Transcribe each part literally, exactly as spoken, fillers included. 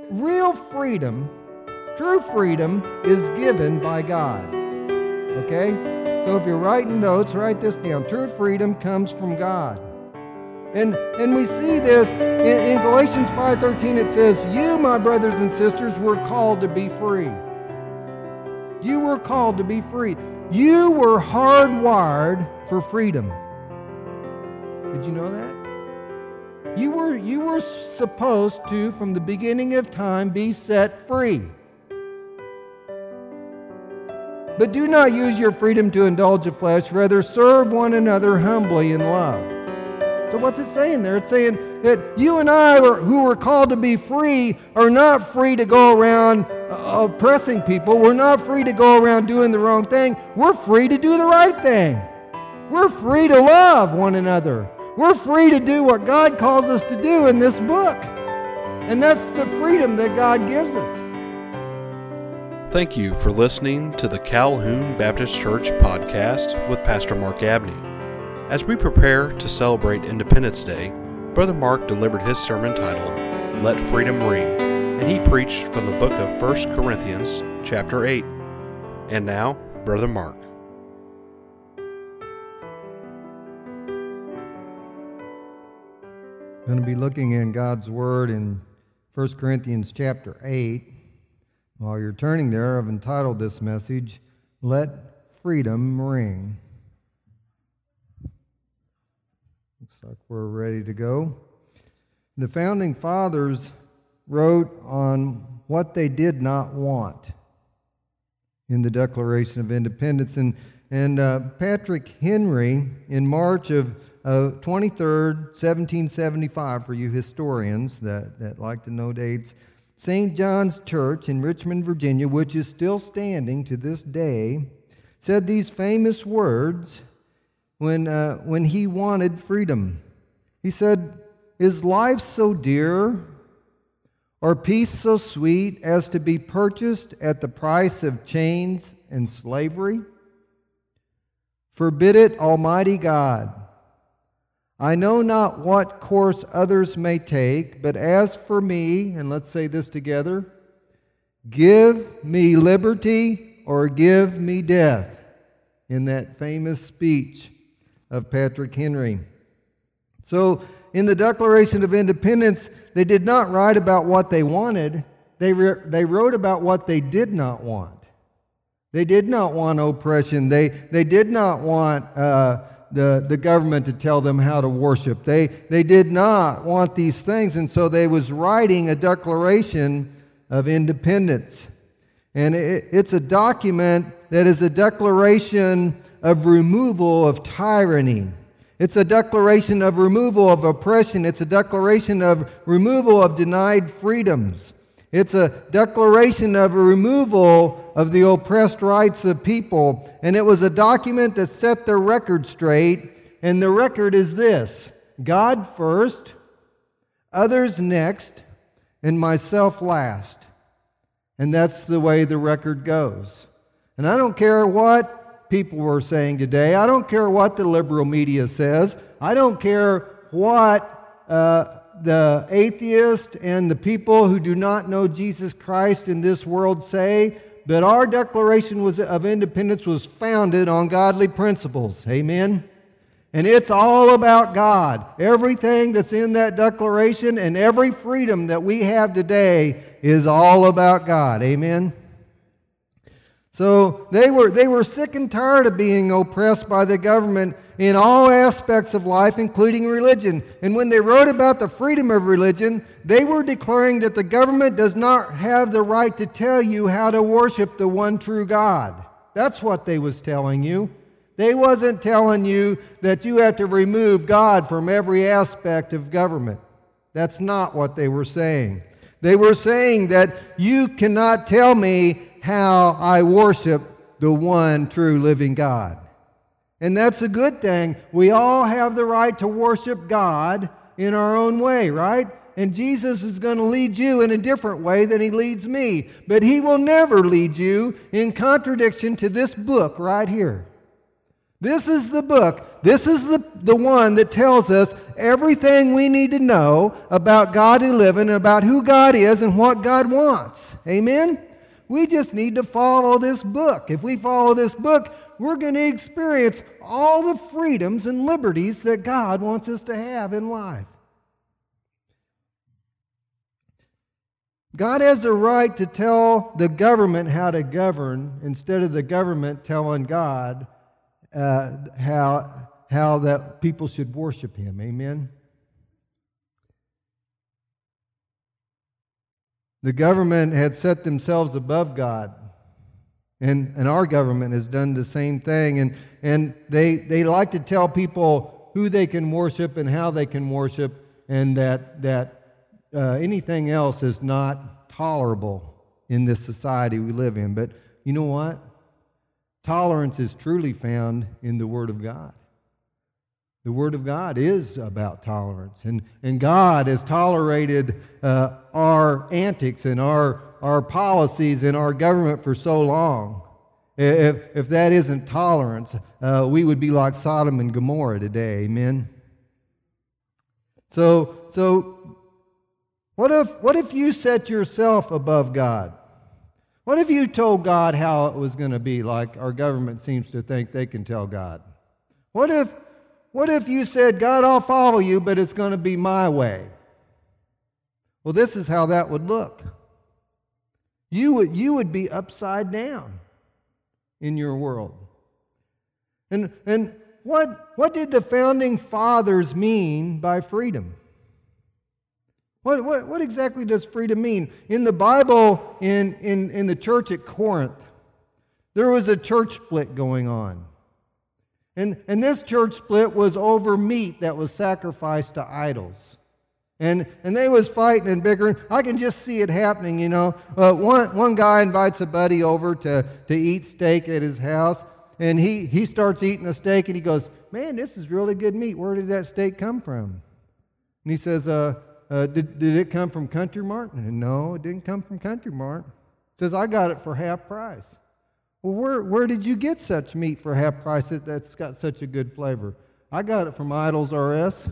real freedom, true freedom, is given by God. Okay? So if you're writing notes, write this down. True freedom comes from God. And and we see this in, in Galatians five thirteen. It says, you, my brothers and sisters, were called to be free. You were called to be free. You were hardwired for freedom. Did you know that? You were, you were supposed to, from the beginning of time, be set free. But do not use your freedom to indulge the flesh. Rather, serve one another humbly in love. So what's it saying there? It's saying that you and I, who are called to be free, are not free to go around oppressing people. We're not free to go around doing the wrong thing. We're free to do the right thing. We're free to love one another. We're free to do what God calls us to do in this book. And that's the freedom that God gives us. Thank you for listening to the Calhoun Baptist Church podcast with Pastor Mark Abney. As we prepare to celebrate Independence Day, Brother Mark delivered his sermon titled, Let Freedom Ring, and he preached from the book of First Corinthians, chapter eight. And now, Brother Mark. I'm going to be looking in God's Word in First Corinthians chapter eight. While you're turning there, I've entitled this message, Let Freedom Ring. Looks like we're ready to go. The Founding Fathers wrote on what they did not want in the Declaration of Independence. And, and uh, Patrick Henry, in March of uh, twenty-third, seventeen seventy-five, for you historians that, that like to know dates, Saint John's Church in Richmond, Virginia, which is still standing to this day, said these famous words when, uh, when he wanted freedom. He said, "Is life so dear, or peace so sweet, as to be purchased at the price of chains and slavery? Forbid it, Almighty God. I know not what course others may take, but as for me," and let's say this together, "give me liberty or give me death," in that famous speech of Patrick Henry. So in the Declaration of Independence, they did not write about what they wanted. They, re- they wrote about what they did not want. They did not want oppression. They, they did not want uh, the, the government to tell them how to worship. They, they did not want these things, and so they was writing a Declaration of Independence. And it, it's a document that is a declaration of removal of tyranny. It's a declaration of removal of oppression. It's a declaration of removal of denied freedoms. It's a declaration of a removal of the oppressed rights of people. And it was a document that set their record straight. And the record is this: God first, others next, and myself last. And that's the way the record goes. And I don't care what people were saying today. I don't care what the liberal media says. I don't care what uh, the atheist and the people who do not know Jesus Christ in this world say, but our Declaration was, of Independence was founded on godly principles. Amen? And it's all about God. Everything that's in that declaration and every freedom that we have today is all about God. Amen? So they were they were sick and tired of being oppressed by the government in all aspects of life, including religion. And when they wrote about the freedom of religion, they were declaring that the government does not have the right to tell you how to worship the one true God. That's what they was telling you. They wasn't telling you that you have to remove God from every aspect of government. That's not what they were saying. They were saying that you cannot tell me how I worship the one true living God. And that's a good thing. We all have the right to worship God in our own way, right? And Jesus is going to lead you in a different way than he leads me. But he will never lead you in contradiction to this book right here. This is the book. This is the, the one that tells us everything we need to know about godly living, about who God is and what God wants. Amen? We just need to follow this book. If we follow this book, we're going to experience all the freedoms and liberties that God wants us to have in life. God has the right to tell the government how to govern instead of the government telling God uh, how, how that people should worship Him. Amen? The government had set themselves above God. And, and our government has done the same thing. And, and they, they like to tell people who they can worship and how they can worship, and that, that uh, anything else is not tolerable in this society we live in. But you know what? Tolerance is truly found in the Word of God. The Word of God is about tolerance. And, and God has tolerated uh, our antics and our, our policies and our government for so long. If, if that isn't tolerance, uh, we would be like Sodom and Gomorrah today. Amen? So, so what if, what if you set yourself above God? What if you told God how it was going to be, like our government seems to think they can tell God? What if What if you said, God, I'll follow you, but it's going to be my way? Well, this is how that would look. You would, you would be upside down in your world. And, and what, what did the founding fathers mean by freedom? What, what, what exactly does freedom mean? In the Bible, in, in, in the church at Corinth, there was a church split going on. And, and this church split was over meat that was sacrificed to idols. And, and they was fighting and bickering. I can just see it happening, you know. Uh, one, one guy invites a buddy over to, to eat steak at his house. And he, he starts eating the steak and he goes, man, this is really good meat. Where did that steak come from? And he says, uh, uh, did, did it come from Country Mart? And no, it didn't come from Country Mart. He says, I got it for half price. Well, where, where did you get such meat for half price that, that's got such a good flavor? I got it from Idols R Us.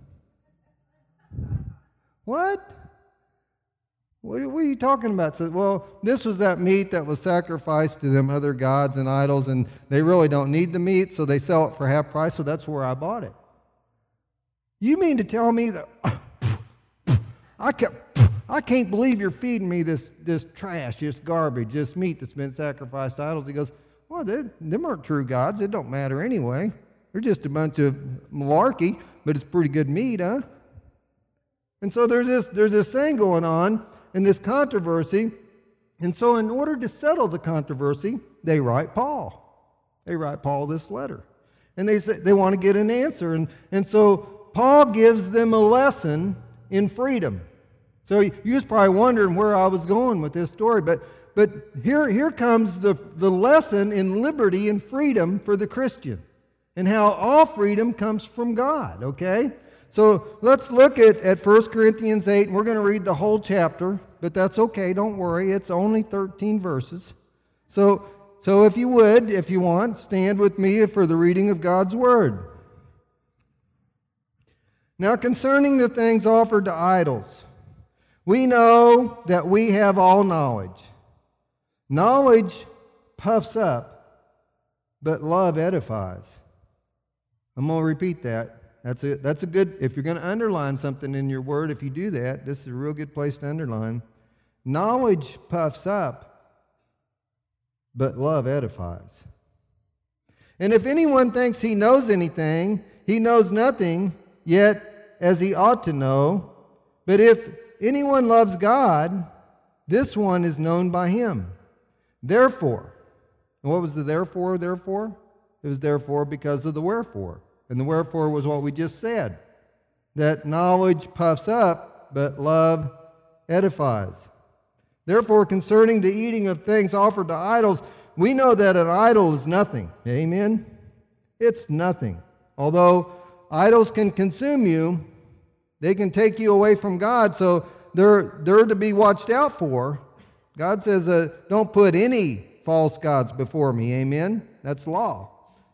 What? What, what are you talking about? So, well, this was that meat that was sacrificed to them other gods and idols, and they really don't need the meat, so they sell it for half price, so that's where I bought it. You mean to tell me that I kept... I can't believe you're feeding me this, this trash, this garbage, this meat that's been sacrificed to idols. He goes, well, they, them aren't true gods. It don't matter anyway. They're just a bunch of malarkey, but it's pretty good meat, huh? And so there's this, there's this thing going on and this controversy. And so in order to settle the controversy, they write Paul. They write Paul this letter. And they say they want to get an answer. And, and so Paul gives them a lesson in freedom. So you was probably wondering where I was going with this story, but but here, here comes the, the lesson in liberty and freedom for the Christian, and how all freedom comes from God, okay? So let's look at, at First Corinthians eight, and we're going to read the whole chapter, but that's okay, don't worry, it's only thirteen verses. So, so if you would, if you want, stand with me for the reading of God's Word. Now concerning the things offered to idols, we know that we have all knowledge. Knowledge puffs up, but love edifies. I'm going to repeat that. That's a, that's a good, if you're going to underline something in your word, if you do that, this is a real good place to underline. Knowledge puffs up, but love edifies. And if anyone thinks he knows anything, he knows nothing, yet as he ought to know. But if anyone loves God, this one is known by him. Therefore, and what was the therefore, therefore? It was therefore because of the wherefore. And the wherefore was what we just said, that knowledge puffs up, but love edifies. Therefore, concerning the eating of things offered to idols, we know that an idol is nothing. Amen? It's nothing. Although idols can consume you, they can take you away from God, so they're, they're to be watched out for. God says, uh, don't put any false gods before me. Amen? That's law.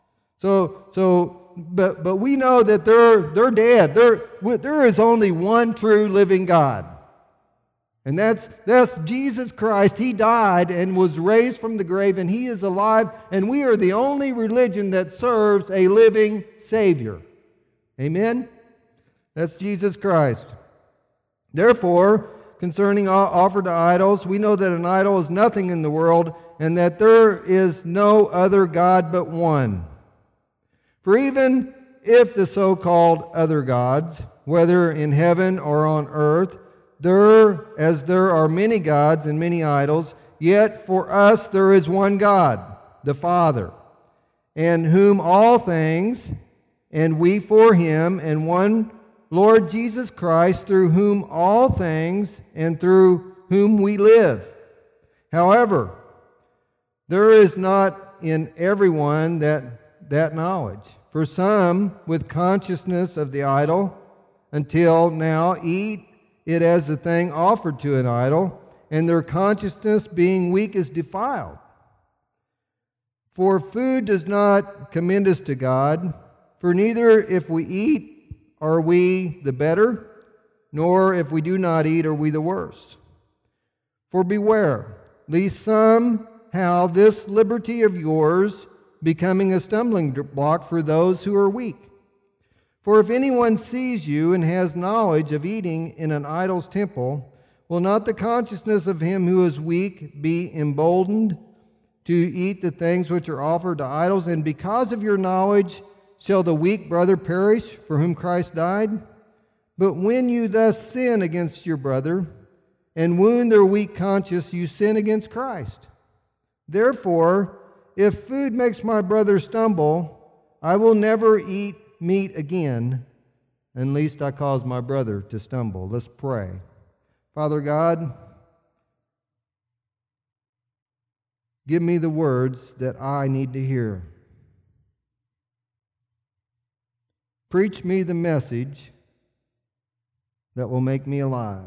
So, so, but but we know that they're they're dead. There there is only one true living God, and that's that's Jesus Christ. He died and was raised from the grave, and He is alive. And we are the only religion that serves a living Savior. Amen. That's Jesus Christ. Therefore, concerning offered to idols, we know that an idol is nothing in the world, and that there is no other God but one. For even if the so-called other gods, whether in heaven or on earth, there, as there are many gods and many idols, yet for us there is one God, the Father, and whom all things, and we for Him, and one Lord Jesus Christ, through whom all things, and through whom we live. However, there is not in everyone that that knowledge. For some, with consciousness of the idol, until now eat it as the thing offered to an idol, and their consciousness being weak is defiled. For food does not commend us to God, for neither if we eat are we the better, nor if we do not eat are we the worse. For beware, lest somehow this liberty of yours becoming a stumbling block for those who are weak. For if anyone sees you and has knowledge of eating in an idol's temple, will not the consciousness of him who is weak be emboldened to eat the things which are offered to idols? And because of your knowledge shall the weak brother perish for whom Christ died? But when you thus sin against your brother and wound their weak conscience, you sin against Christ. Therefore, if food makes my brother stumble, I will never eat meat again, unless I cause my brother to stumble. Let's pray. Father God, give me the words that I need to hear. Preach me the message that will make me alive.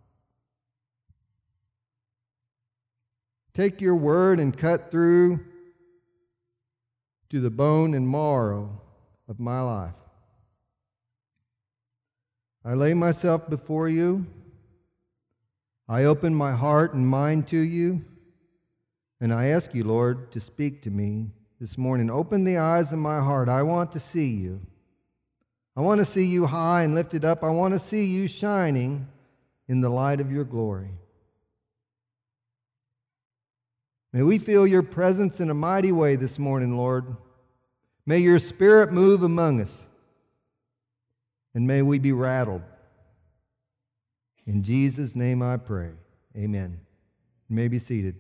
Take your word and cut through to the bone and marrow of my life. I lay myself before you. I open my heart and mind to you. And I ask you, Lord, to speak to me this morning. Open the eyes of my heart. I want to see you. I want to see you high and lifted up. I want to see you shining in the light of your glory. May we feel your presence in a mighty way this morning, Lord. May your Spirit move among us. And may we be rattled. In Jesus' name I pray. Amen. You may be seated.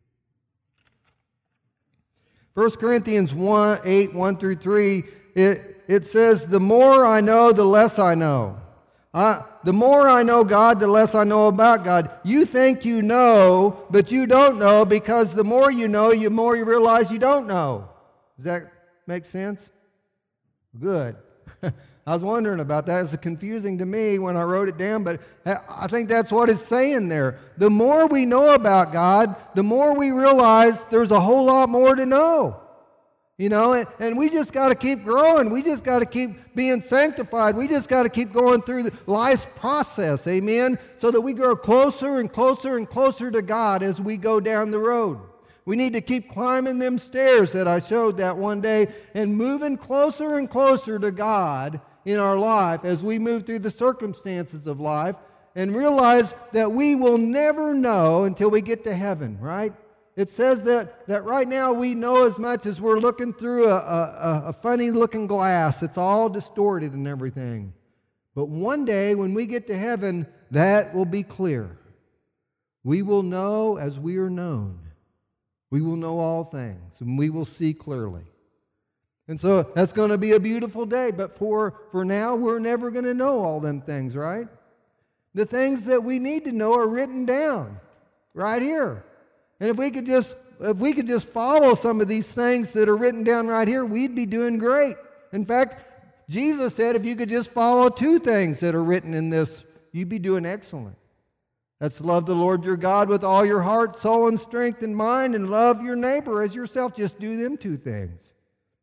First Corinthians one, eight, one through three, it, it says, the more I know, the less I know. I, the more I know God, the less I know about God. You think you know, but you don't know, because the more you know, the more you realize you don't know. Does that make sense? Good. I was wondering about that. It's confusing to me when I wrote it down, but I think that's what it's saying there. The more we know about God, the more we realize there's a whole lot more to know. You know, and, and we just got to keep growing. We just got to keep being sanctified. We just got to keep going through life's process, amen, so that we grow closer and closer and closer to God as we go down the road. We need to keep climbing them stairs that I showed that one day and moving closer and closer to God in our life as we move through the circumstances of life, and realize that we will never know until we get to heaven, right? It says that, that right now we know as much as we're looking through a, a, a funny-looking glass. It's all distorted and everything. But one day when we get to heaven, that will be clear. We will know as we are known. We will know all things, and we will see clearly. And so that's going to be a beautiful day. But for, for now, we're never going to know all them things, right? The things that we need to know are written down right here. And if we could just if we could just follow some of these things that are written down right here, we'd be doing great. In fact, Jesus said if you could just follow two things that are written in this, you'd be doing excellent. That's love the Lord your God with all your heart, soul, and strength and mind, and love your neighbor as yourself. Just do them two things.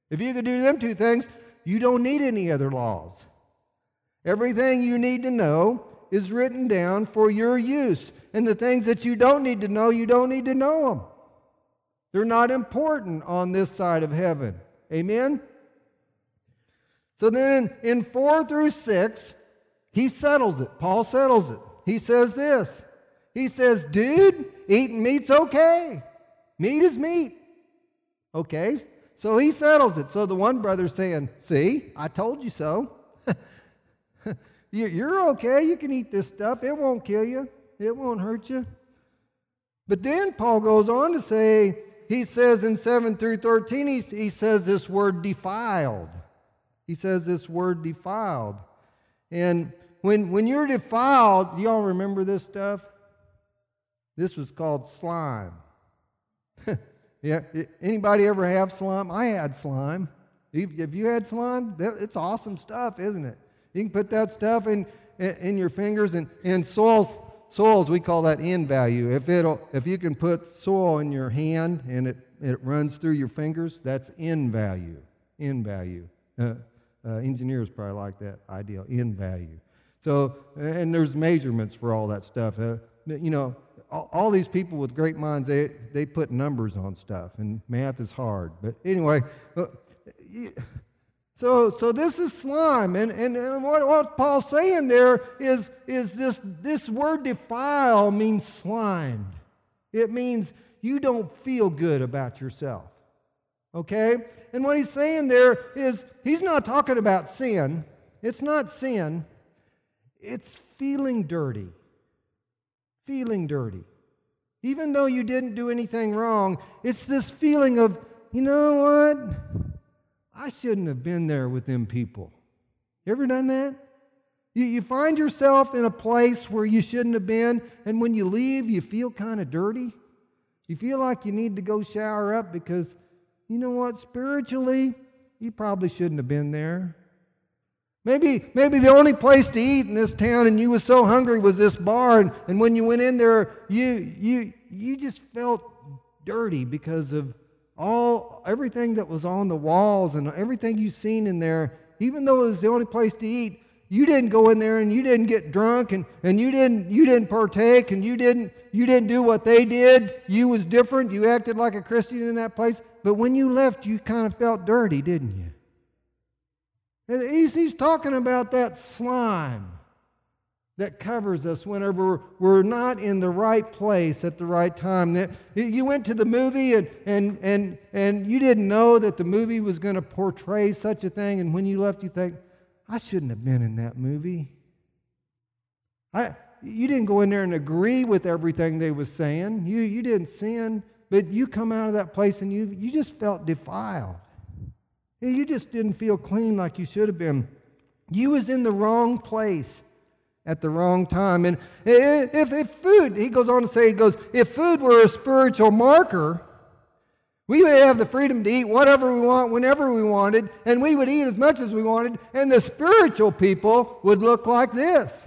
If you could do them two things, you don't need any other laws. Everything you need to know is written down for your use. And the things that you don't need to know, you don't need to know them. They're not important on this side of heaven. Amen? So then in four through six, he settles it. Paul settles it. He says this. He says, dude, eating meat's okay. Meat is meat. Okay? So he settles it. So the one brother's saying, see, I told you so. You're okay. You can eat this stuff. It won't kill you. It won't hurt you. But then Paul goes on to say, he says in seven through thirteen, he, he says this word defiled. He says this word defiled. And when, when you're defiled, do y'all remember this stuff? This was called slime. Yeah, anybody ever have slime? I had slime. Have you had slime? It's awesome stuff, isn't it? You can put that stuff in in your fingers, and in soils, soils we call that N value. If it'll, if you can put soil in your hand and it it runs through your fingers, that's N value. N value. Uh, uh, engineers probably like that idea. N value. So, and there's measurements for all that stuff. Uh, you know. All these people with great minds, they, they put numbers on stuff, and math is hard. But anyway, so so this is slime, and, and, and what, what Paul's saying there is, is this, this word defile means slimed. It means you don't feel good about yourself, okay? And what he's saying there is he's not talking about sin. It's not sin. It's feeling dirty. Feeling dirty. Even though you didn't do anything wrong, it's this feeling of, you know what? I shouldn't have been there with them people. You ever done that? You, you find yourself in a place where you shouldn't have been, and when you leave, you feel kind of dirty. You feel like you need to go shower up because, you know what? Spiritually, you probably shouldn't have been there. Maybe, maybe the only place to eat in this town and you were so hungry was this bar, and, and when you went in there, you you you just felt dirty because of all everything that was on the walls and everything you've seen in there. Even though it was the only place to eat, you didn't go in there and you didn't get drunk and, and you didn't you didn't partake and you didn't you didn't do what they did. You was different. You acted like a Christian in that place. But when you left, you kind of felt dirty, didn't you? He's, he's talking about that slime that covers us whenever we're not in the right place at the right time. That you went to the movie and, and, and, and you didn't know that the movie was going to portray such a thing, and when you left you think, I shouldn't have been in that movie. I, you didn't go in there and agree with everything they were saying. You, you didn't sin, but you come out of that place and you, you just felt defiled. You just didn't feel clean like you should have been. You was in the wrong place at the wrong time. And if, if food, he goes on to say, he goes, if food were a spiritual marker, we would have the freedom to eat whatever we want, whenever we wanted, and we would eat as much as we wanted, and the spiritual people would look like this.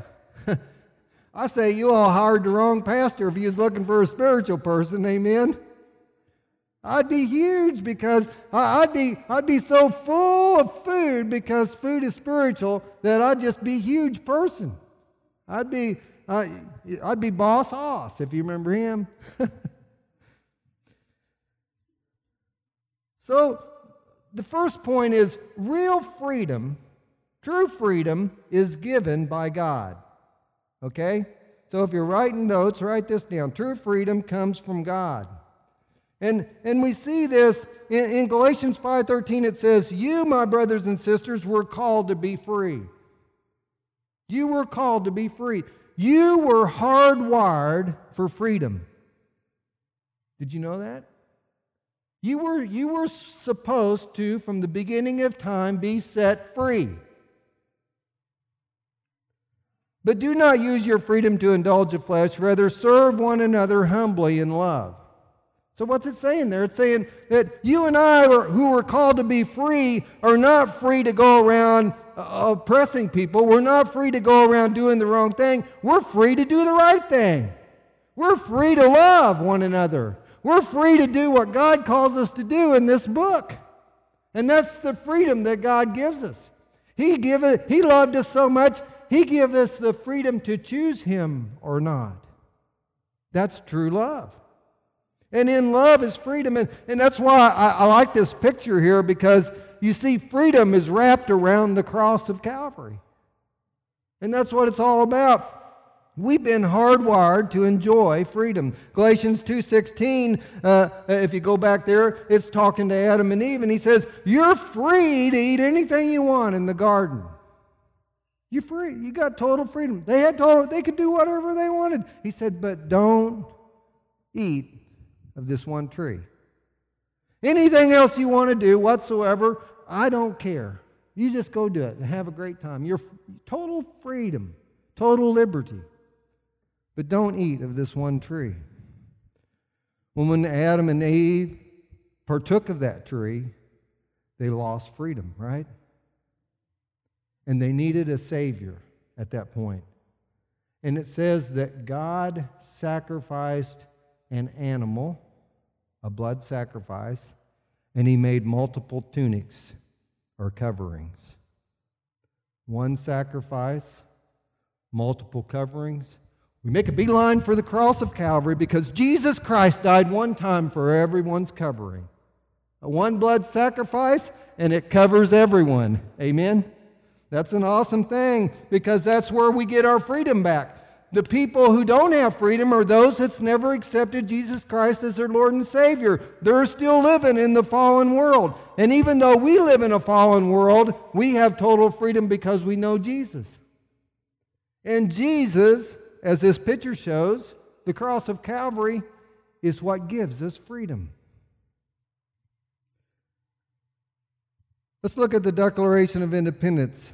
I say you all hired the wrong pastor if you was looking for a spiritual person, amen? I'd be huge because I'd be I'd be so full of food because food is spiritual that I'd just be a huge person. I'd be uh, I'd be Boss Hoss, if you remember him. So the first point is real freedom, true freedom is given by God. Okay? So if you're writing notes, write this down. True freedom comes from God. And, and we see this in, in Galatians five thirteen. It says, you, my brothers and sisters, were called to be free. You were called to be free. You were hardwired for freedom. Did you know that? You were, you were supposed to, from the beginning of time, be set free. But do not use your freedom to indulge the flesh. Rather, serve one another humbly in love. So what's it saying there? It's saying that you and I, are, who are called to be free, are not free to go around uh, oppressing people. We're not free to go around doing the wrong thing. We're free to do the right thing. We're free to love one another. We're free to do what God calls us to do in this book. And that's the freedom that God gives us. He give it, He loved us so much, He gave us the freedom to choose Him or not. That's true love. And in love is freedom. And, and that's why I, I like this picture here, because you see, freedom is wrapped around the cross of Calvary. And that's what it's all about. We've been hardwired to enjoy freedom. Galatians two sixteen, uh, if you go back there, it's talking to Adam and Eve, and he says, you're free to eat anything you want in the garden. You're free. You got total freedom. They had total, they could do whatever they wanted. He said, but don't eat of this one tree. Anything else you want to do whatsoever, I don't care. You just go do it and have a great time. You're total freedom, total liberty. But don't eat of this one tree. Well, when Adam and Eve partook of that tree, they lost freedom, right? And they needed a Savior at that point. And it says that God sacrificed an animal, a blood sacrifice, and He made multiple tunics or coverings. One sacrifice, multiple coverings. We make a beeline for the cross of Calvary because Jesus Christ died one time for everyone's covering. A one blood sacrifice, and it covers everyone. Amen? That's an awesome thing, because that's where we get our freedom back. The people who don't have freedom are those that's never accepted Jesus Christ as their Lord and Savior. They're still living in the fallen world. And even though we live in a fallen world, we have total freedom because we know Jesus. And Jesus, as this picture shows, the cross of Calvary is what gives us freedom. Let's look at the Declaration of Independence.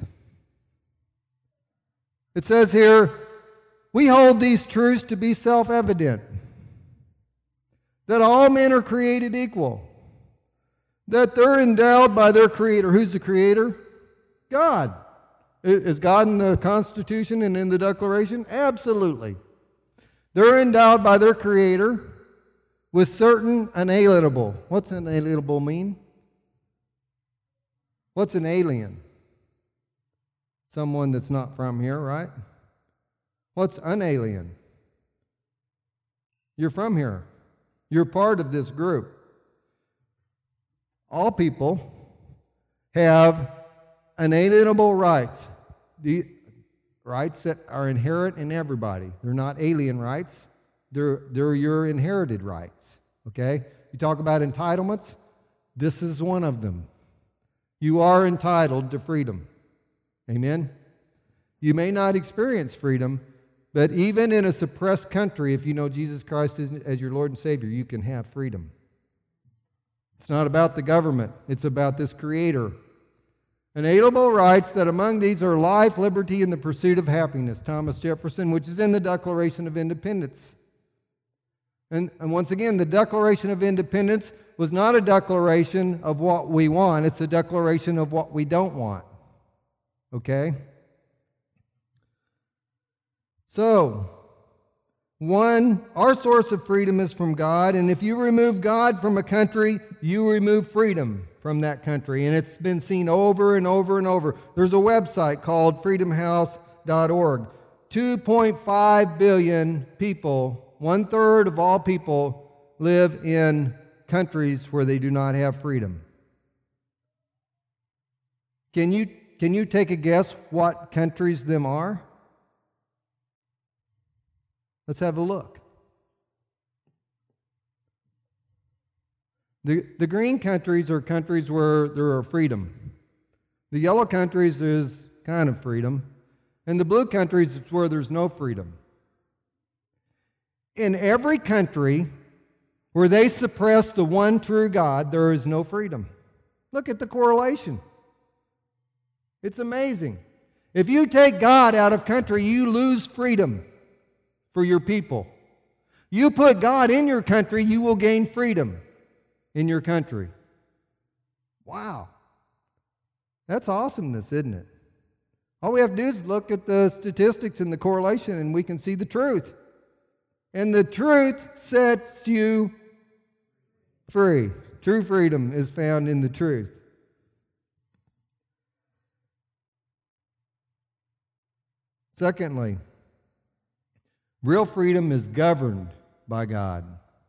It says here, we hold these truths to be self-evident, that all men are created equal, that they're endowed by their Creator. Who's the Creator? God. Is God in the Constitution and in the Declaration? Absolutely. They're endowed by their Creator with certain unalienable. What's unalienable mean? What's an alien? Someone that's not from here, right? What's unalien? You're from here. You're part of this group. All people have unalienable rights. The rights that are inherent in everybody. They're not alien rights. They're, they're your inherited rights. Okay? You talk about entitlements. This is one of them. You are entitled to freedom. Amen? You may not experience freedom, but even in a suppressed country, if you know Jesus Christ as, as your Lord and Savior, you can have freedom. It's not about the government. It's about this Creator. Inalienable rights, that among these are life, liberty, and the pursuit of happiness. Thomas Jefferson, which is in the Declaration of Independence. And, and once again, the Declaration of Independence was not a declaration of what we want. It's a declaration of what we don't want. Okay? So, one, our source of freedom is from God, and if you remove God from a country, you remove freedom from that country, and it's been seen over and over and over. There's a website called freedom house dot org. two point five billion people, one-third of all people, live in countries where they do not have freedom. Can you, can you take a guess what countries them are? Let's have a look. The, the green countries are countries where there are freedom. The yellow countries is kind of freedom. And the blue countries is where there's no freedom. In every country where they suppress the one true God, there is no freedom. Look at the correlation. It's amazing. If you take God out of country, you lose freedom for your people. You put God in your country, you will gain freedom in your country. Wow. That's awesomeness, isn't it? All we have to do is look at the statistics and the correlation, and we can see the truth. And the truth sets you free. True freedom is found in the truth. Secondly, real freedom is governed by God.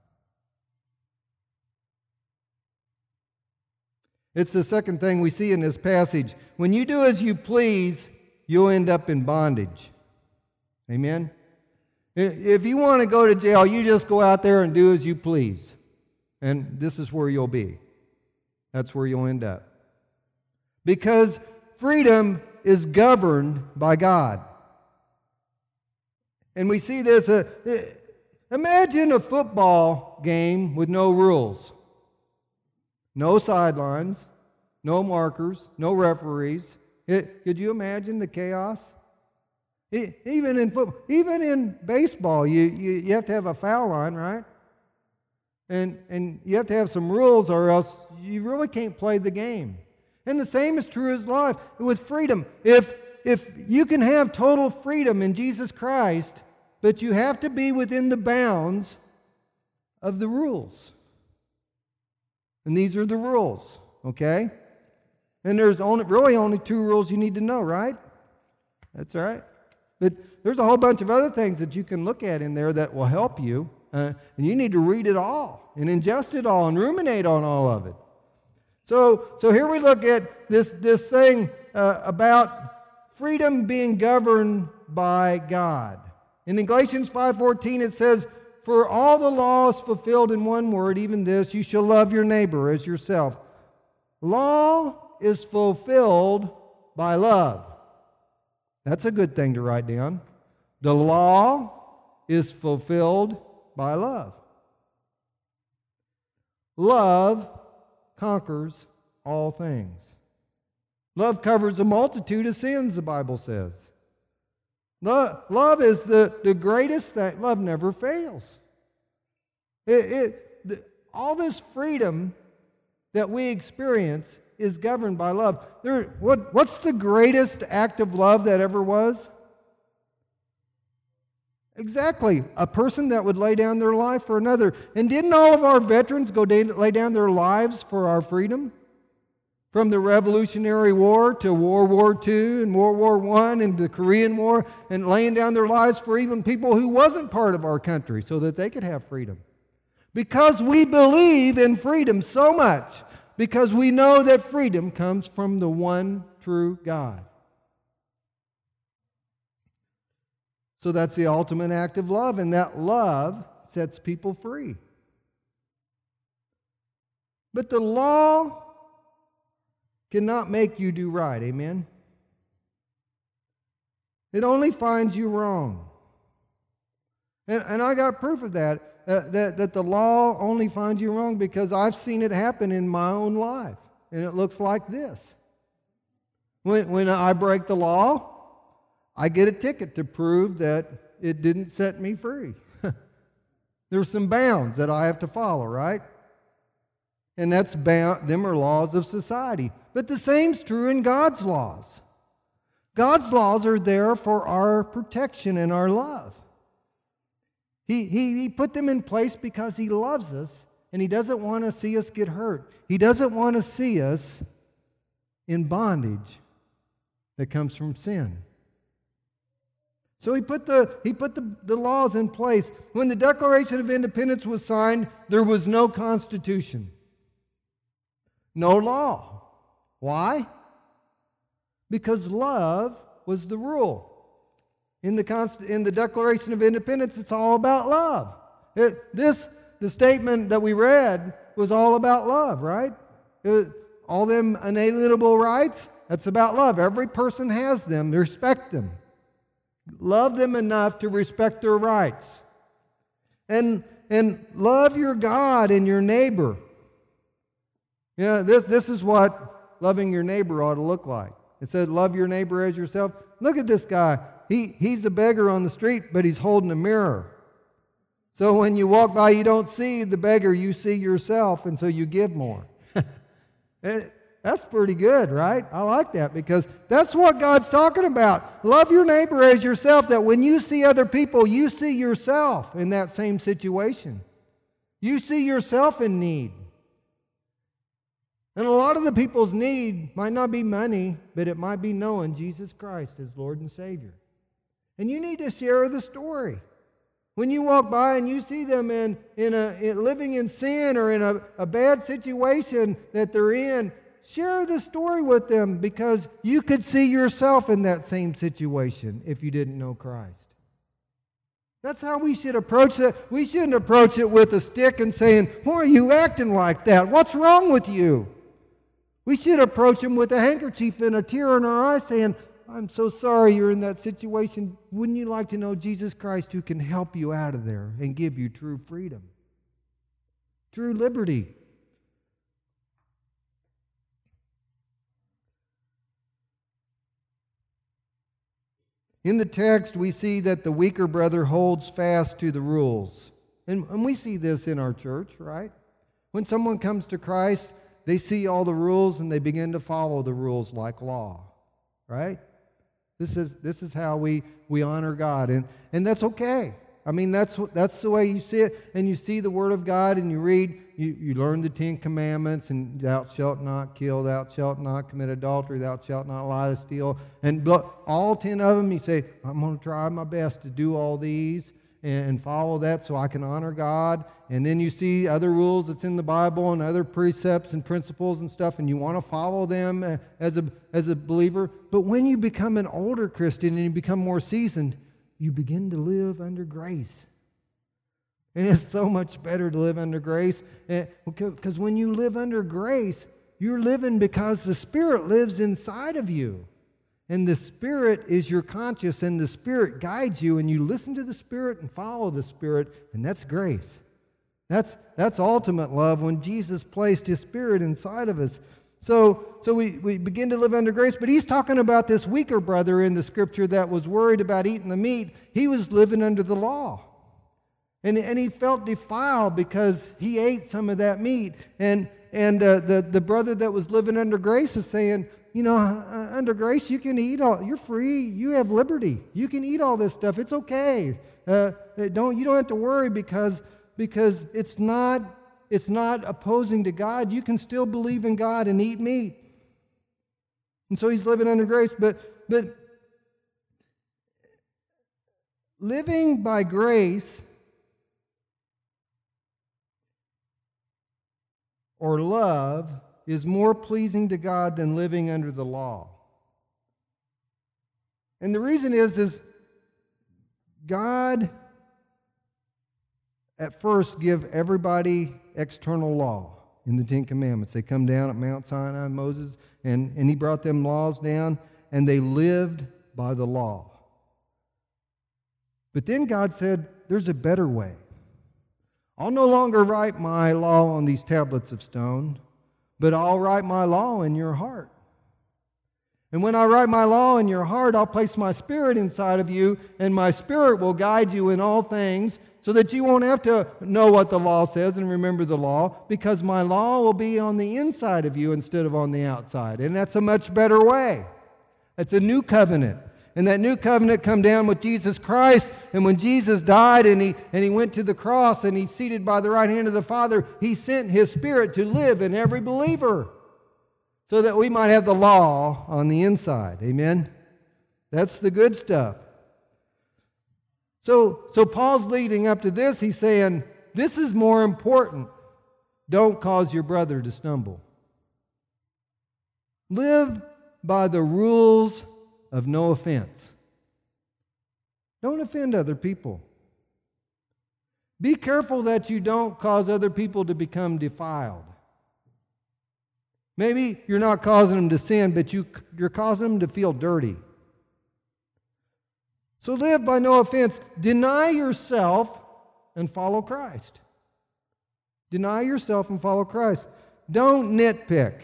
It's the second thing we see in this passage. When you do as you please, you'll end up in bondage. Amen? If you want to go to jail, you just go out there and do as you please. And this is where you'll be. That's where you'll end up. Because freedom is governed by God. And we see this. Uh, imagine a football game with no rules. No sidelines, no markers, no referees. It, could you imagine the chaos? It, even in football, even in baseball, you, you, you have to have a foul line, right? And, and you have to have some rules or else you really can't play the game. And the same is true as life with freedom. If, if you can have total freedom in Jesus Christ, but you have to be within the bounds of the rules. And these are the rules, okay? And there's only, really only two rules you need to know, right? That's right. But there's a whole bunch of other things that you can look at in there that will help you. Uh, and you need to read it all and ingest it all and ruminate on all of it. So, so here we look at this, this thing uh, about freedom being governed by God. And in Galatians five fourteen it says, "For all the law is fulfilled in one word, even this, you shall love your neighbor as yourself." Law is fulfilled by love. That's a good thing to write down. The law is fulfilled by love. Love conquers all things. Love covers a multitude of sins, the Bible says. Love, love is the, the greatest thing. Love never fails. It, it, the, all this freedom that we experience is governed by love. There, what, what's the greatest act of love that ever was? Exactly, a person that would lay down their life for another. And didn't all of our veterans go da- lay down their lives for our freedom? From the Revolutionary War to World War Two and World War One and the Korean War, and laying down their lives for even people who wasn't part of our country so that they could have freedom. Because we believe in freedom so much, because we know that freedom comes from the one true God. So that's the ultimate act of love, and that love sets people free. But the law cannot make you do right, amen? It only finds you wrong. And, and I got proof of that, uh, that, that the law only finds you wrong because I've seen it happen in my own life. And it looks like this. When, when I break the law, I get a ticket to prove that it didn't set me free. There's some bounds that I have to follow, right? And that's bound, them are laws of society. But the same's true in God's laws. God's laws are there for our protection and our love. He, he, he put them in place because He loves us, and He doesn't want to see us get hurt. He doesn't want to see us in bondage that comes from sin. So he put the he put the, the laws in place. When the Declaration of Independence was signed, there was no constitution. No law. Why? Because love was the rule. In the Const- in the Declaration of Independence, it's all about love. It, this the statement that we read was all about love, right? It, all them inalienable rights, that's about love. Every person has them. Respect them. Love them enough to respect their rights. And, and love your God and your neighbor. You know, this, this is what loving your neighbor ought to look like. It said, love your neighbor as yourself. Look at this guy. He, he's a beggar on the street, but he's holding a mirror. So when you walk by, you don't see the beggar, you see yourself, and so you give more. it, That's pretty good, right? I like that because that's what God's talking about. Love your neighbor as yourself, that when you see other people, you see yourself in that same situation. You see yourself in need. And a lot of the people's need might not be money, but it might be knowing Jesus Christ as Lord and Savior. And you need to share the story. When you walk by and you see them in, in, a, in living in sin or in a, a bad situation that they're in, share the story with them, because you could see yourself in that same situation if you didn't know Christ. That's how we should approach that. We shouldn't approach it with a stick and saying, why are you acting like that? What's wrong with you? We should approach them with a handkerchief and a tear in our eye saying, I'm so sorry you're in that situation. Wouldn't you like to know Jesus Christ, who can help you out of there and give you true freedom, true liberty? In the text, we see that the weaker brother holds fast to the rules. And, and we see this in our church, right? When someone comes to Christ, they see all the rules and they begin to follow the rules like law, right? This is this is how we, we honor God, and, and that's okay. I mean, that's that's the way you see it, and you see the Word of God, and you read, you, you learn the Ten Commandments, and thou shalt not kill, thou shalt not commit adultery, thou shalt not lie, steal, and all ten of them, you say, I'm going to try my best to do all these and follow that so I can honor God. And then you see other rules that's in the Bible and other precepts and principles and stuff, and you want to follow them as a as a believer. But when you become an older Christian and you become more seasoned, you begin to live under grace. And it's so much better to live under grace, because when you live under grace, you're living because the Spirit lives inside of you. And the Spirit is your conscience, and the Spirit guides you, and you listen to the Spirit and follow the Spirit, and that's grace. That's that's ultimate love, when Jesus placed His Spirit inside of us. So, so we, we begin to live under grace, but he's talking about this weaker brother in the Scripture that was worried about eating the meat. He was living under the law. And, and he felt defiled because he ate some of that meat. And, and uh, the, the brother that was living under grace is saying, you know, uh, under grace, you can eat all, you're free, you have liberty. You can eat all this stuff, it's okay. Uh, don't, you don't have to worry because, because it's not, it's not opposing to God. You can still believe in God and eat meat. And so he's living under grace, but, but living by grace or love is more pleasing to God than living under the law. And the reason is, is God at first give everybody external law in the Ten Commandments. They come down at Mount Sinai, Moses, and, and he brought them laws down, and they lived by the law. But then God said, there's a better way. I'll no longer write my law on these tablets of stone, but I'll write my law in your heart. And when I write my law in your heart, I'll place my Spirit inside of you, and my Spirit will guide you in all things, so that you won't have to know what the law says and remember the law, because my law will be on the inside of you instead of on the outside. And that's a much better way. It's a new covenant. And that new covenant come down with Jesus Christ. And when Jesus died and he, and he went to the cross and he's seated by the right hand of the Father, he sent his Spirit to live in every believer so that we might have the law on the inside. Amen? That's the good stuff. So, so Paul's leading up to this. He's saying, this is more important. Don't cause your brother to stumble. Live by the rules of no offense. Don't offend other people. Be careful that you don't cause other people to become defiled. Maybe you're not causing them to sin, but you, you're causing them to feel dirty. So live by no offense. Deny yourself and follow Christ. Deny yourself and follow Christ. Don't nitpick.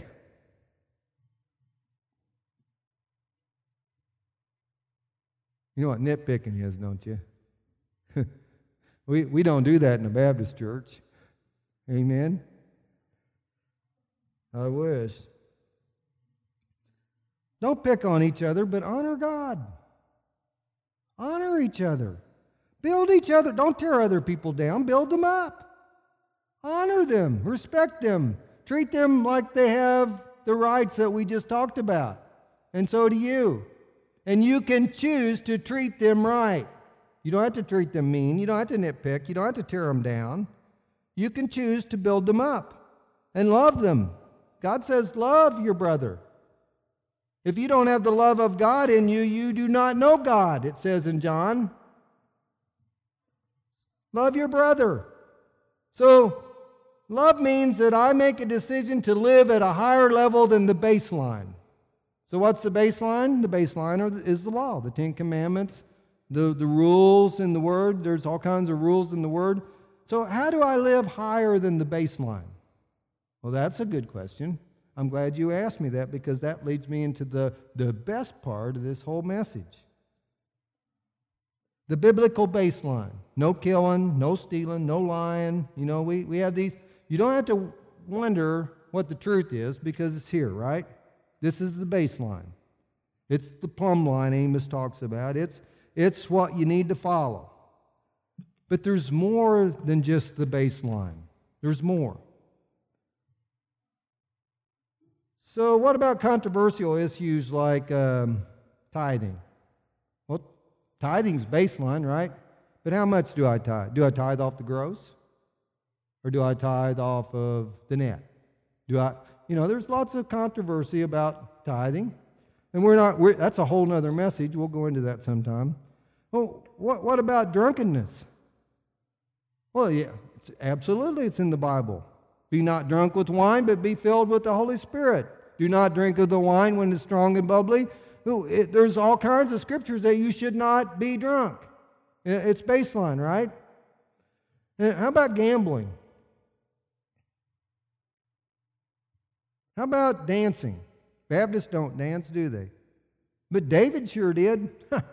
You know what nitpicking is, don't you? we, we don't do that in a Baptist church. Amen? I wish. Don't pick on each other, but honor God. Honor each other. Build each other. Don't tear other people down. Build them up. Honor them. Respect them. Treat them like they have the rights that we just talked about. And so do you. And you can choose to treat them right. You don't have to treat them mean. You don't have to nitpick. You don't have to tear them down. You can choose to build them up and love them. God says, love your brother. If you don't have the love of God in you, you do not know God, it says in John. Love your brother. So, love means that I make a decision to live at a higher level than the baseline. So what's the baseline? The baseline is the law, the Ten Commandments, the, the rules in the Word. There's all kinds of rules in the Word. So how do I live higher than the baseline? Well, that's a good question. I'm glad you asked me that, because that leads me into the, the best part of this whole message. The biblical baseline. No killing, no stealing, no lying. You know, we, we have these. You don't have to wonder what the truth is, because it's here, right? This is the baseline. It's the plumb line Amos talks about. It's, it's what you need to follow. But there's more than just the baseline. There's more. So what about controversial issues like um, tithing? Well, tithing's baseline, right? But how much do I tithe? Do I tithe off the gross? Or do I tithe off of the net? Do I, you know, there's lots of controversy about tithing. And we're not, we're, that's a whole other message. We'll go into that sometime. Well, what, what about drunkenness? Well, yeah, it's, absolutely, it's in the Bible. Be not drunk with wine, but be filled with the Holy Spirit. Do not drink of the wine when it's strong and bubbly. It, there's all kinds of scriptures that you should not be drunk. It's baseline, right? And how about gambling? How about dancing? Baptists don't dance, do they? But David sure did.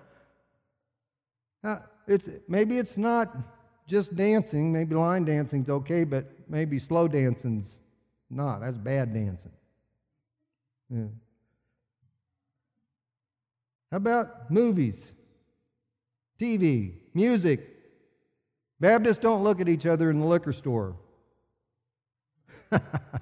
it's, maybe it's not just dancing. Maybe line dancing's okay, but maybe slow dancing's not. That's bad dancing. Yeah. How about movies, T V, music? Baptists don't look at each other in the liquor store. uh.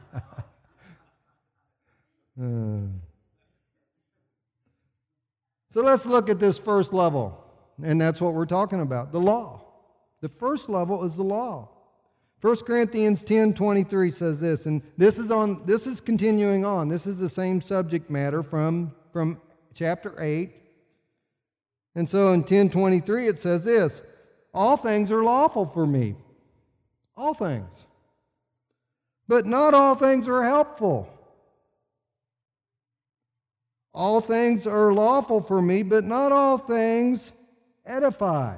So let's look at this first level, and that's what we're talking about, the law. The first level is the law. First Corinthians ten twenty-three says this, and this is on. This is continuing on. This is the same subject matter from, from chapter eight. And so in ten twenty-three it says this, all things are lawful for me. All things. But not all things are helpful. All things are lawful for me, but not all things edify.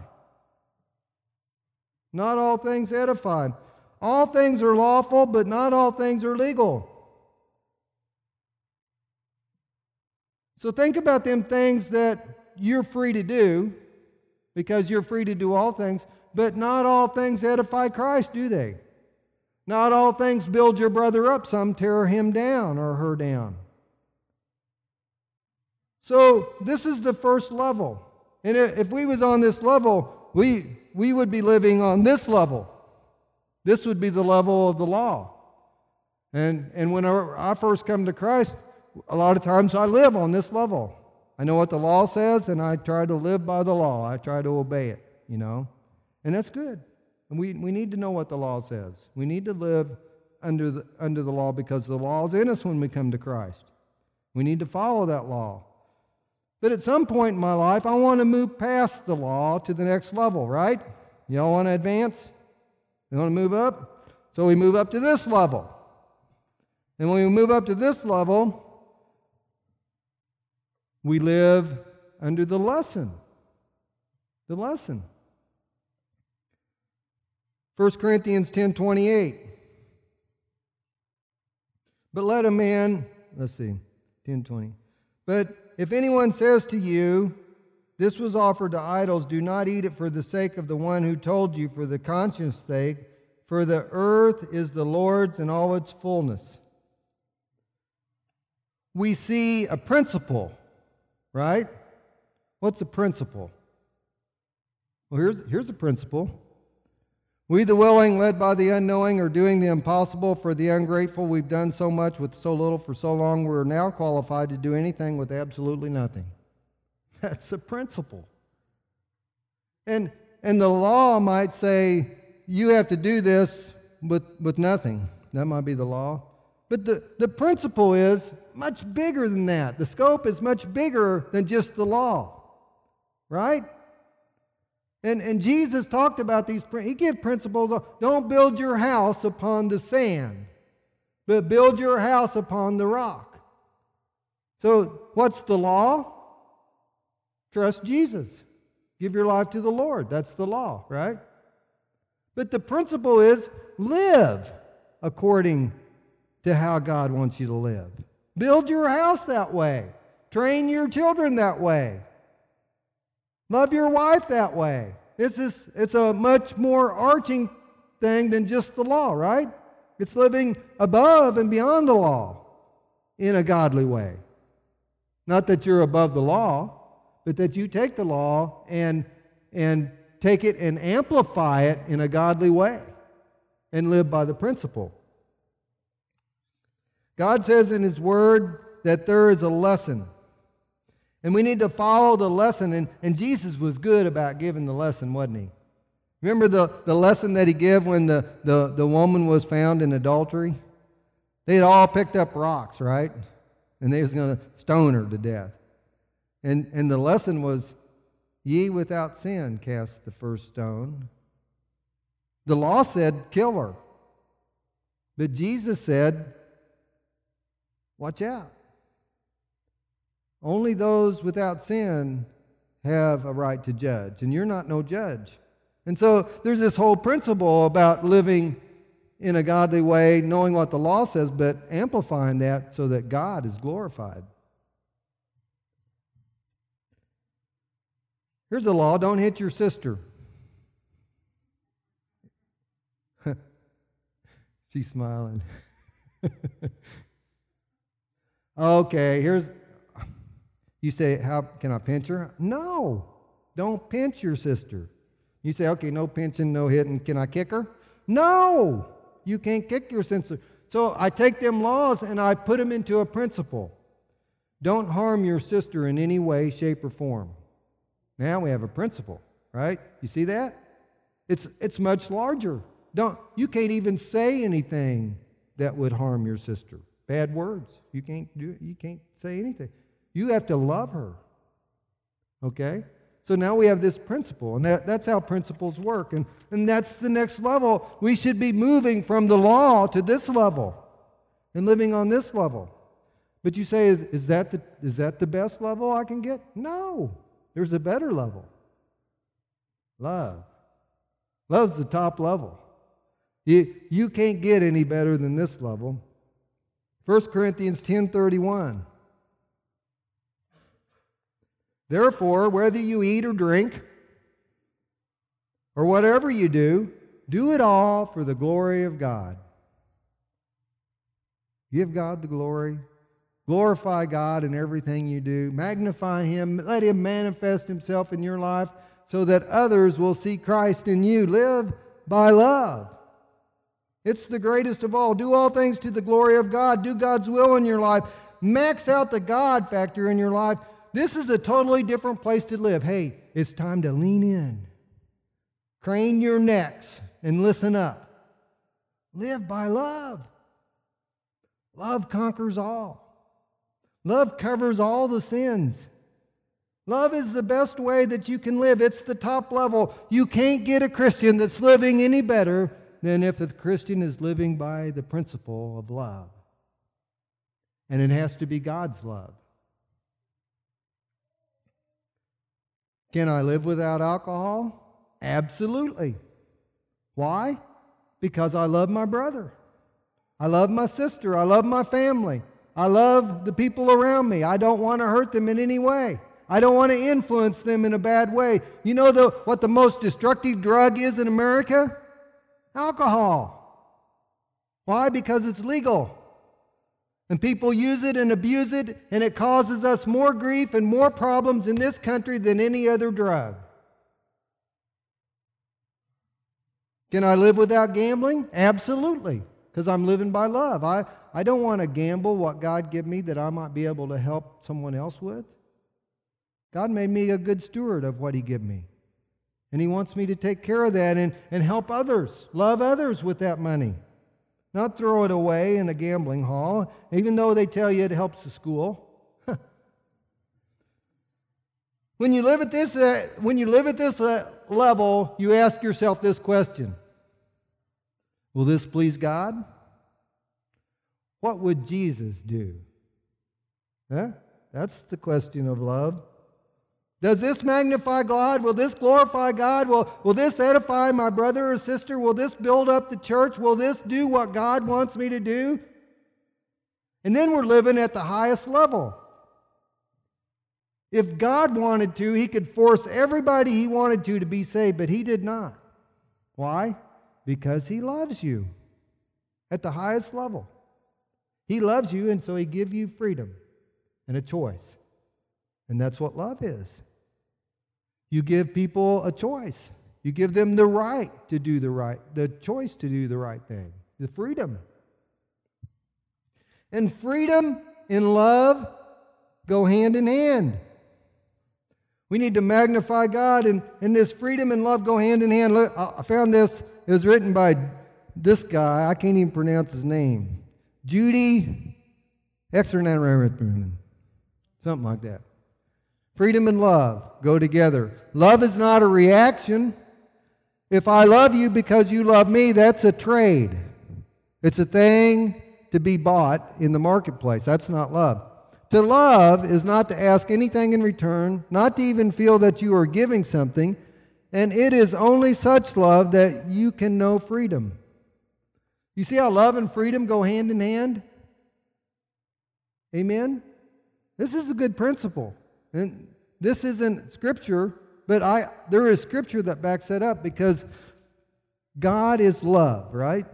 Not all things edify. All things are lawful, but not all things are legal. So think about them things that you're free to do, because you're free to do all things, but not all things edify Christ, do they? Not all things build your brother up. Some tear him down or her down. So this is the first level. And if we was on this level, we, we would be living on this level. This would be the level of the law. And, and when I first come to Christ, a lot of times I live on this level. I know what the law says, and I try to live by the law. I try to obey it, you know. And that's good. And we, we need to know what the law says. We need to live under the, under the law, because the law is in us when we come to Christ. We need to follow that law. But at some point in my life, I want to move past the law to the next level, right? Y'all want to advance? You want to move up? So we move up to this level. And when we move up to this level, we live under the lesson. The lesson. First Corinthians ten twenty-eight. But let a man, let's see, ten twenty. But if anyone says to you, this was offered to idols, do not eat it for the sake of the one who told you, for the conscience sake, for the earth is the Lord's and all its fullness. We see a principle, right? What's a principle? Well, here's, here's a principle. We, the willing, led by the unknowing, are doing the impossible. For the ungrateful, we've done so much with so little for so long, we're now qualified to do anything with absolutely nothing. That's a principle. And, and the law might say, you have to do this with, with nothing. That might be the law. But the, the principle is much bigger than that. The scope is much bigger than just the law. Right? And, and Jesus talked about these, he gave principles of, don't build your house upon the sand, but build your house upon the rock. So what's the law? Trust Jesus. Give your life to the Lord. That's the law, right? But the principle is live according to how God wants you to live. Build your house that way. Train your children that way. Love your wife that way. This is, it's a much more arching thing than just the law, right? It's living above and beyond the law in a godly way. Not that you're above the law, but that you take the law and, and take it and amplify it in a godly way and live by the principle. God says in His Word that there is a lesson. And we need to follow the lesson. And, and Jesus was good about giving the lesson, wasn't He? Remember the, the lesson that He gave when the, the, the woman was found in adultery? They had all picked up rocks, right? And they was going to stone her to death. And, and the lesson was, ye without sin cast the first stone. The law said, kill her. But Jesus said, watch out. Only those without sin have a right to judge, and you're not no judge. And so there's this whole principle about living in a godly way, knowing what the law says, but amplifying that so that God is glorified. Here's the law, don't hit your sister. She's smiling. Okay, here's... You say, how can I pinch her? No, don't pinch your sister. You say, okay, no pinching, no hitting. Can I kick her? No, you can't kick your sister. So I take them laws and I put them into a principle. Don't harm your sister in any way, shape, or form. Now we have a principle, right? You see that? It's, it's much larger. Don't, you can't even say anything that would harm your sister. Bad words. You can't do, you can't say anything. You have to love her. Okay? So now we have this principle, and that, that's how principles work. And, and that's the next level. We should be moving from the law to this level and living on this level. But you say, is, is, that the, is that the best level I can get? No. There's a better level. Love. Love's the top level. You, you can't get any better than this level. First Corinthians ten thirty-one. Therefore, whether you eat or drink, or whatever you do, do it all for the glory of God. Give God the glory. Glorify God in everything you do. Magnify Him. Let Him manifest Himself in your life so that others will see Christ in you. Live by love. It's the greatest of all. Do all things to the glory of God. Do God's will in your life. Max out the God factor in your life. This is a totally different place to live. Hey, it's time to lean in. Crane your necks and listen up. Live by love. Love conquers all. Love covers all the sins. Love is the best way that you can live. It's the top level. You can't get a Christian that's living any better than if the Christian is living by the principle of love. And it has to be God's love. Can I live without alcohol? Absolutely. Why? Because I love my brother. I love my sister. I love my family. I love the people around me. I don't want to hurt them in any way. I don't want to influence them in a bad way. You know the, what the most destructive drug is in America? Alcohol. Why? Because it's legal. And people use it and abuse it, and it causes us more grief and more problems in this country than any other drug. Can I live without gambling? Absolutely, because I'm living by love. I, I don't want to gamble what God gave me that I might be able to help someone else with. God made me a good steward of what He gave me. And He wants me to take care of that and, and help others, love others with that money. Not throw it away in a gambling hall, even though they tell you it helps the school. When you live at this, uh, when you live at this uh, level, you ask yourself this question: will this please God? What would Jesus do? Huh? That's the question of love. Does this magnify God? Will this glorify God? Will, will this edify my brother or sister? Will this build up the church? Will this do what God wants me to do? And then we're living at the highest level. If God wanted to, He could force everybody He wanted to to be saved, but He did not. Why? Because He loves you at the highest level. He loves you, and so He gives you freedom and a choice. And that's what love is. You give people a choice. You give them the right to do the right, the choice to do the right thing, the freedom. And freedom and love go hand in hand. We need to magnify God, and, and this freedom and love go hand in hand. Look, I found this. It was written by this guy. I can't even pronounce his name. Judy Exernathan. Something like that. Freedom and love go together. Love is not a reaction. If I love you because you love me, that's a trade. It's a thing to be bought in the marketplace. That's not love. To love is not to ask anything in return, not to even feel that you are giving something, and it is only such love that you can know freedom. You see how love and freedom go hand in hand? Amen? This is a good principle. And this isn't Scripture, but I there is Scripture that backs that up, because God is love, right?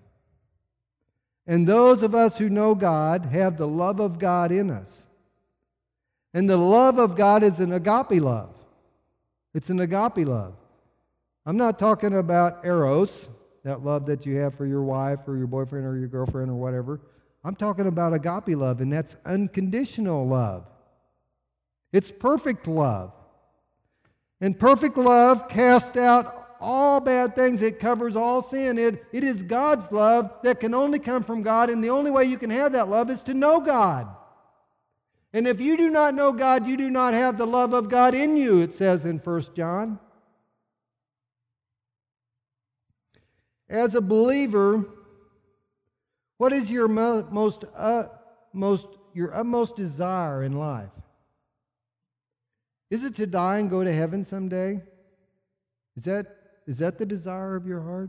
And those of us who know God have the love of God in us. And the love of God is an agape love. It's an agape love. I'm not talking about eros, that love that you have for your wife or your boyfriend or your girlfriend or whatever. I'm talking about agape love, and that's unconditional love. It's perfect love. And perfect love casts out all bad things. It covers all sin. It, it is God's love that can only come from God, and the only way you can have that love is to know God. And if you do not know God, you do not have the love of God in you, it says in First John. As a believer, what is your mo- most, uh, most, your utmost desire in life? Is it to die and go to heaven someday? Is that Is that the desire of your heart?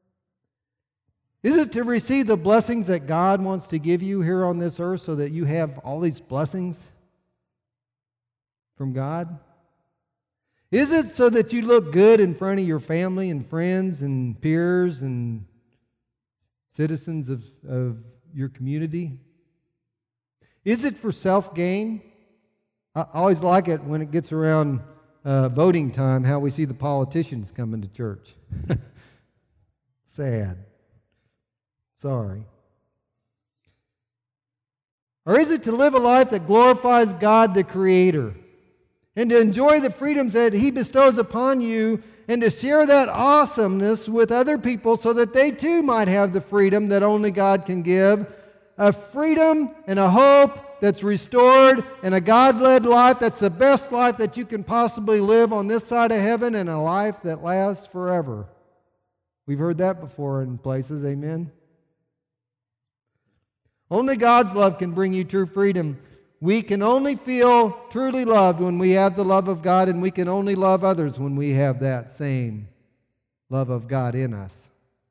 Is it to receive the blessings that God wants to give you here on this earth so that you have all these blessings from God? Is it so that you look good in front of your family and friends and peers and citizens of, of your community? Is it for self-gain? I always like it when it gets around Uh, voting time, how we see the politicians coming to church. Sad. Sorry. Or is it to live a life that glorifies God the Creator, and to enjoy the freedoms that He bestows upon you, and to share that awesomeness with other people so that they too might have the freedom that only God can give, a freedom and a hope that's restored, and a God-led life that's the best life that you can possibly live on this side of heaven, and a life that lasts forever. We've heard that before in places, amen? Only God's love can bring you true freedom. We can only feel truly loved when we have the love of God, and we can only love others when we have that same love of God in us.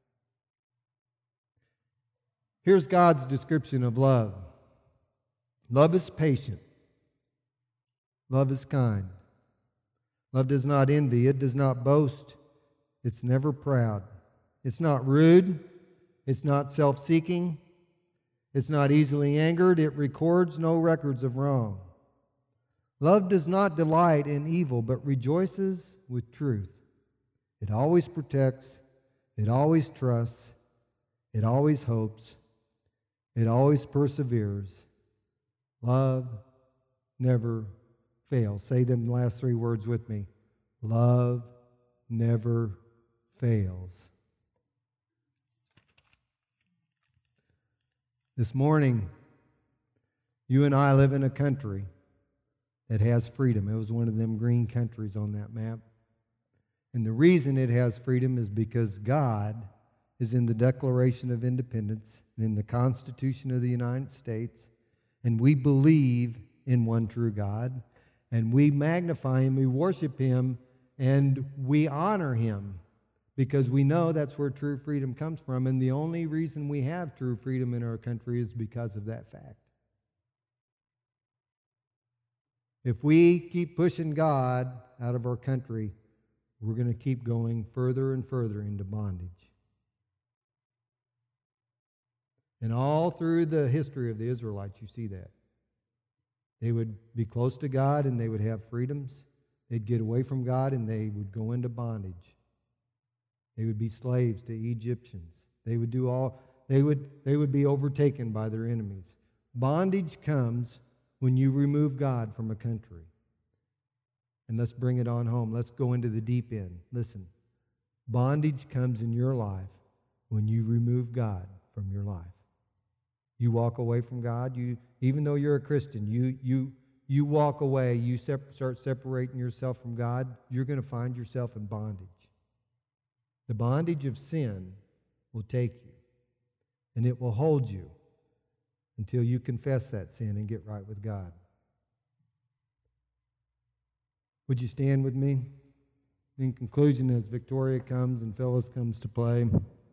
Here's God's description of love. Love is patient. Love is kind. Love does not envy. It does not boast. It's never proud. It's not rude. It's not self-seeking. It's not easily angered. It records no records of wrong. Love does not delight in evil, but rejoices with truth. It always protects. It always trusts. It always hopes. It always perseveres. Love never fails. Say them last three words with me. Love never fails. This morning, you and I live in a country that has freedom. It was one of them green countries on that map. And the reason it has freedom is because God is in the Declaration of Independence and in the Constitution of the United States, and we believe in one true God, and we magnify Him, we worship Him, and we honor Him because we know that's where true freedom comes from, and the only reason we have true freedom in our country is because of that fact. If we keep pushing God out of our country, we're going to keep going further and further into bondage. And all through the history of the Israelites, you see that. They would be close to God and they would have freedoms. They'd get away from God and they would go into bondage. They would be slaves to Egyptians. They would do all, they would, they would be overtaken by their enemies. Bondage comes when you remove God from a country. And let's bring it on home. Let's go into the deep end. Listen, bondage comes in your life when you remove God from your life. You walk away from God. You, even though you're a Christian, you you you walk away. You sep- start separating yourself from God. You're going to find yourself in bondage. The bondage of sin will take you, and it will hold you until you confess that sin and get right with God. Would you stand with me? In conclusion, as Victoria comes and Phyllis comes to play,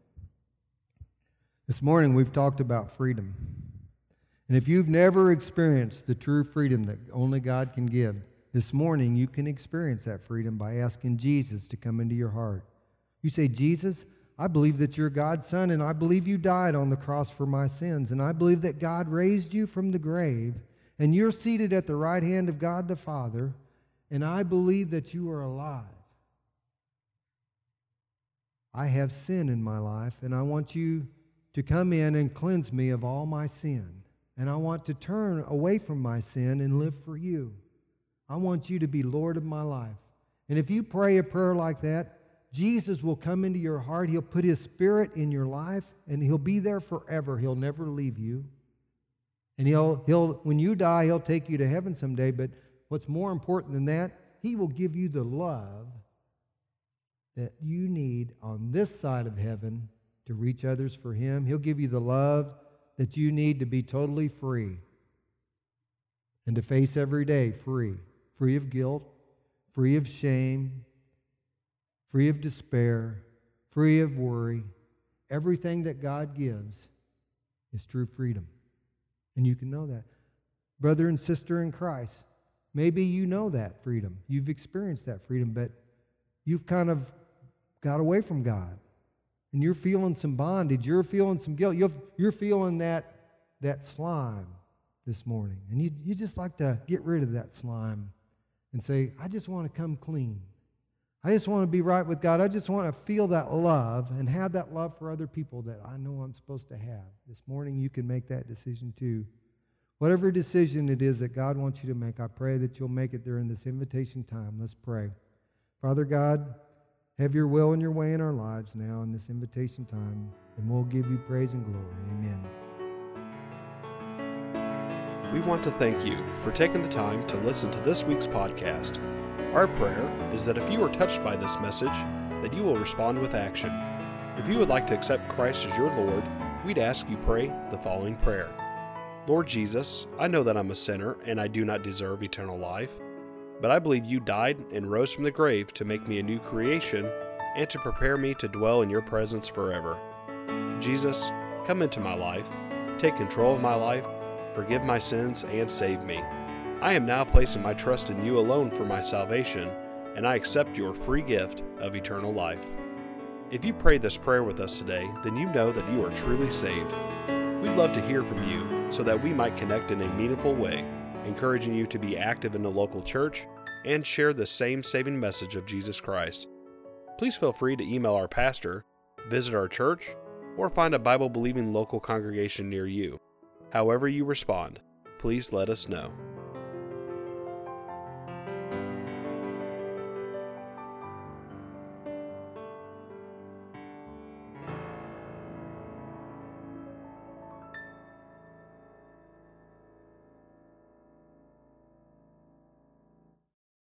this morning we've talked about freedom. And if you've never experienced the true freedom that only God can give, this morning you can experience that freedom by asking Jesus to come into your heart. You say, Jesus, I believe that you're God's Son, and I believe you died on the cross for my sins, and I believe that God raised you from the grave, and you're seated at the right hand of God the Father, and I believe that you are alive. I have sin in my life, and I want you to come in and cleanse me of all my sin. And I want to turn away from my sin and live for you. I want you to be Lord of my life. And if you pray a prayer like that, Jesus will come into your heart. He'll put His Spirit in your life, and He'll be there forever. He'll never leave you. And he'll, he'll, when you die, He'll take you to heaven someday. But what's more important than that, He will give you the love that you need on this side of heaven to reach others for Him. He'll give you the love that you need to be totally free and to face every day free, free of guilt, free of shame, free of despair, free of worry. Everything that God gives is true freedom. And you can know that. Brother and sister in Christ, maybe you know that freedom. You've experienced that freedom, but you've kind of got away from God. And you're feeling some bondage. You're feeling some guilt. You're, you're feeling that, that slime this morning. And you, you just like to get rid of that slime and say, I just want to come clean. I just want to be right with God. I just want to feel that love and have that love for other people that I know I'm supposed to have. This morning you can make that decision too. Whatever decision it is that God wants you to make, I pray that you'll make it during this invitation time. Let's pray. Father God, have your will and your way in our lives now in this invitation time, and we'll give you praise and glory. Amen. We want to thank you for taking the time to listen to this week's podcast. Our prayer is that if you are touched by this message, that you will respond with action. If you would like to accept Christ as your Lord, we'd ask you pray the following prayer. Lord Jesus, I know that I'm a sinner and I do not deserve eternal life. But I believe you died and rose from the grave to make me a new creation and to prepare me to dwell in your presence forever. Jesus, come into my life, take control of my life, forgive my sins, and save me. I am now placing my trust in you alone for my salvation, and I accept your free gift of eternal life. If you prayed this prayer with us today, then you know that you are truly saved. We'd love to hear from you so that we might connect in a meaningful way, encouraging you to be active in the local church and share the same saving message of Jesus Christ. Please feel free to email our pastor, visit our church, or find a Bible-believing local congregation near you. However you respond, please let us know.